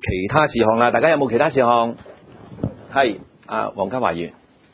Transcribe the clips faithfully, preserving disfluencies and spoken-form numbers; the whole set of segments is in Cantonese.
其他事項啦，大家有冇其他事項？係啊，黃家華議員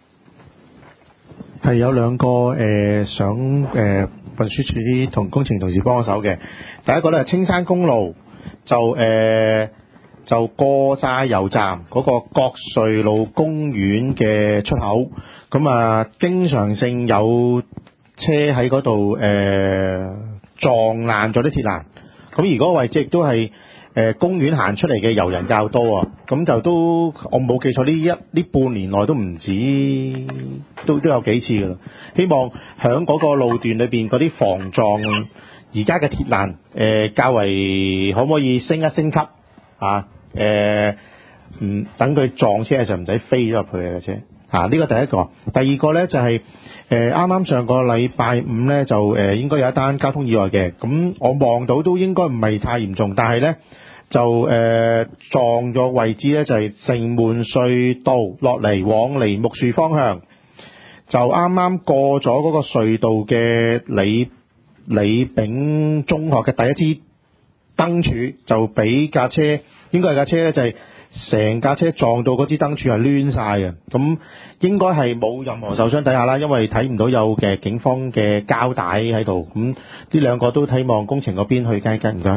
係有兩個誒、呃、想誒、呃、運輸署啲同工程同事幫手嘅。第一個咧係青山公路就誒、呃、就過晒油站嗰個國瑞路公園嘅出口，咁啊經常性有車喺嗰度誒撞爛咗啲鐵欄，咁而嗰個位置亦都係誒公園行出嚟嘅遊人較多啊，咁就都我冇記錯呢一呢半年內都唔止都都有幾次噶啦。希望響嗰個路段裏邊嗰啲防撞而家嘅鐵欄誒較為可唔可以升一升級啊？誒唔等佢撞車嘅時候唔使飛咗入去嘅車啊！呢個第一個，第二個咧就係誒啱啱上個禮拜五咧就誒、呃、應該有一單交通意外嘅，咁我望到都應該唔係太嚴重，但係咧就誒、呃、撞咗位置咧就係、是、城門隧道落嚟往嚟木樹方向，就啱啱過咗嗰個隧道嘅李李炳中學嘅第一支燈柱，就俾架車應該係架車咧就係、是。成架車撞到嗰支燈柱係攣晒嘅，咁應該係冇任何受傷底下啦，因為睇唔到有嘅警方嘅膠帶喺度，咁呢兩個都希望工程嗰邊去跟一跟，唔該。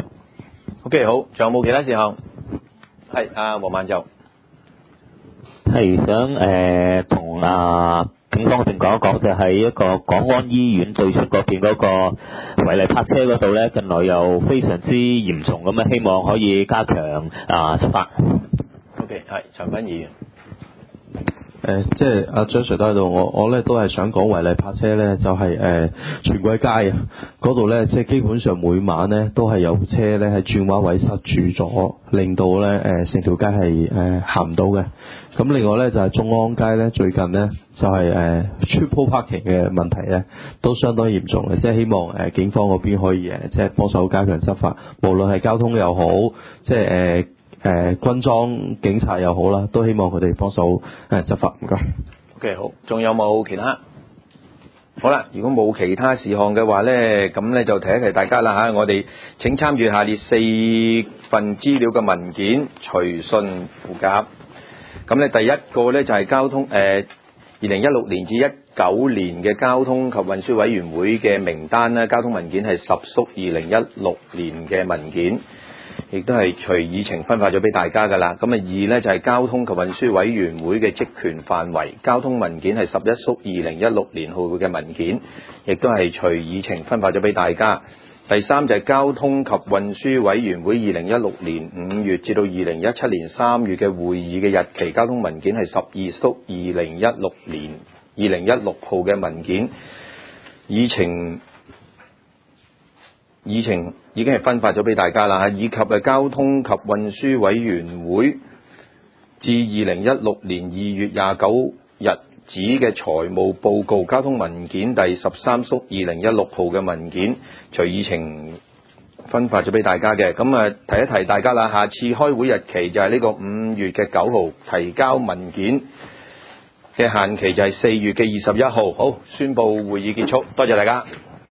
OK， 好，仲有冇其他事項？係阿黃萬就係想誒同啊警方嗰邊講一講，就喺一個港安醫院對出嗰邊嗰個違例泊車嗰度咧，近來又非常之嚴重咁啊，希望可以加強啊執法。 OK， 係陳斌議員。 誒，即係阿張 Sir 都喺度，我我咧都係想講違例泊車咧，就係、是、誒、呃、荃貴街啊嗰度咧，即係基本上每晚咧都係有車咧喺轉彎位塞住咗，令到咧誒成條街係誒行唔到嘅。咁另外咧就係、是、眾安街咧，最近咧就係、是、誒、呃、triple parking 嘅問題咧都相當嚴重嘅，即係希望誒、呃、警方嗰邊可以誒即係幫手加強執法，無論係交通又好，即係誒。呃誒、呃、軍裝警察又好啦，都希望佢哋幫手誒執法，唔該。 OK， 好，仲有冇其他？好啦，如果冇其他事項嘅話咧，咁咧就提一提大家啦嚇，我哋請參與下列四份資料嘅文件，隨信附夾。咁咧第一個咧就係交通誒二零一六年至一九年嘅交通及運輸委員會嘅名單啦，交通文件係十叔二零一六年嘅文件。亦都係隨議程分發咗俾大家㗎啦。咁啊二呢就係交通及運輸委員會嘅職權範圍，交通文件係十一叔二零一六年號嘅文件，亦都係隨議程分發咗俾大家。第三就係交通及運輸委員會二零一六年五月至到二零一七年三月嘅會議嘅日期，交通文件係十二叔二零一六年二零一六號嘅文件，議程。議程已經係分發咗俾大家啦，以及係交通及運輸委員會至二零一六年二月廿九日止嘅財務報告，交通文件第十三叔二零一六號嘅文件，隨議程分發咗俾大家嘅。咁啊，提一提大家啦，下次開會日期就係呢個五月嘅九號，提交文件嘅限期就係四月嘅二十一號。好，宣佈會議結束，多謝大家。